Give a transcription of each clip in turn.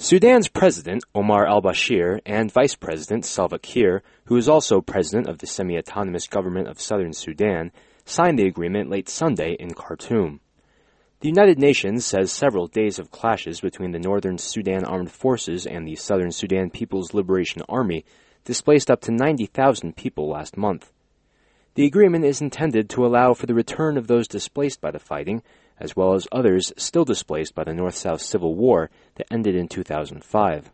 Sudan's President, Omar al-Bashir, and Vice President, Salva Kiir, who is also President of the semi-autonomous government of Southern Sudan, signed the agreement late Sunday in Khartoum. The United Nations says several days of clashes between the Northern Sudan Armed Forces and the Southern Sudan People's Liberation Army displaced up to 90,000 people last month. The agreement is intended to allow for the return of those displaced by the fighting, as well as others still displaced by the North-South Civil War that ended in 2005.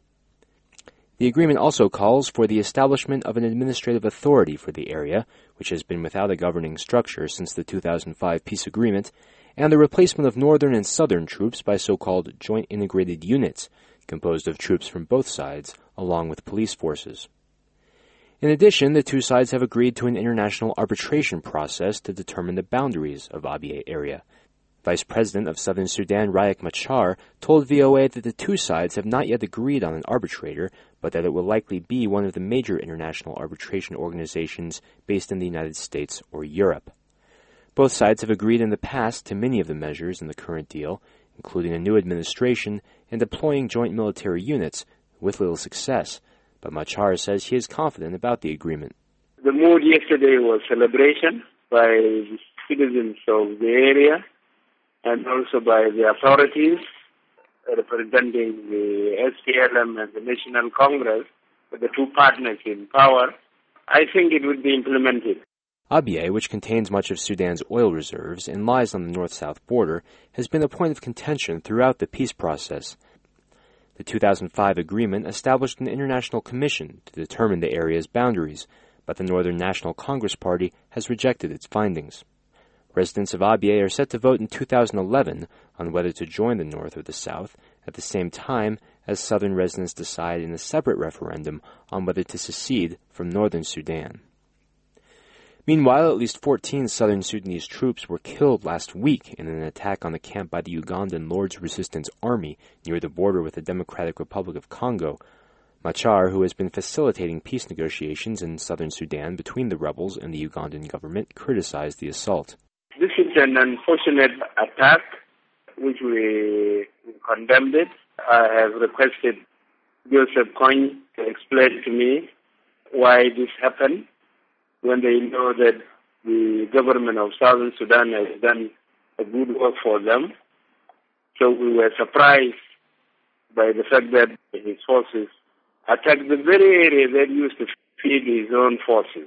The agreement also calls for the establishment of an administrative authority for the area, which has been without a governing structure since the 2005 peace agreement, and the replacement of northern and southern troops by so-called joint integrated units, composed of troops from both sides, along with police forces. In addition, the two sides have agreed to an international arbitration process to determine the boundaries of Abyei area. Vice President of Southern Sudan, Riek Machar, told VOA that the two sides have not yet agreed on an arbitrator, but that it will likely be one of the major international arbitration organizations based in the United States or Europe. Both sides have agreed in the past to many of the measures in the current deal, including a new administration and deploying joint military units, with little success, but Machar says he is confident about the agreement. The mood yesterday was celebration by the citizens of the area and also by the authorities representing the SPLM and the National Congress, the two partners in power. I think it would be implemented. Abyei, which contains much of Sudan's oil reserves and lies on the north-south border, has been a point of contention throughout the peace process. The 2005 agreement established an international commission to determine the area's boundaries, but the Northern National Congress Party has rejected its findings. Residents of Abyei are set to vote in 2011 on whether to join the North or the South, at the same time as Southern residents decide in a separate referendum on whether to secede from Northern Sudan. Meanwhile, at least 14 Southern Sudanese troops were killed last week in an attack on the camp by the Ugandan Lord's Resistance Army near the border with the Democratic Republic of Congo. Machar, who has been facilitating peace negotiations in Southern Sudan between the rebels and the Ugandan government, criticized the assault. This is an unfortunate attack, which we condemned it. I have requested Joseph Kony to explain to me why this happened, when they know that the government of Southern Sudan has done a good work for them. So we were surprised by the fact that his forces attacked the very area that used to feed his own forces.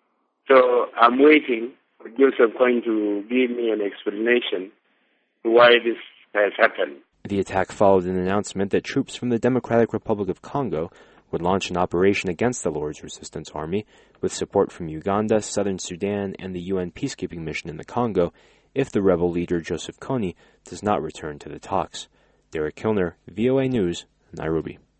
So I'm waiting for Joseph Kony to give me an explanation to why this has happened. The attack followed an announcement that troops from the Democratic Republic of Congo would launch an operation against the Lord's Resistance Army with support from Uganda, Southern Sudan, and the UN peacekeeping mission in the Congo if the rebel leader Joseph Kony does not return to the talks. Derek Kilner, VOA News, Nairobi.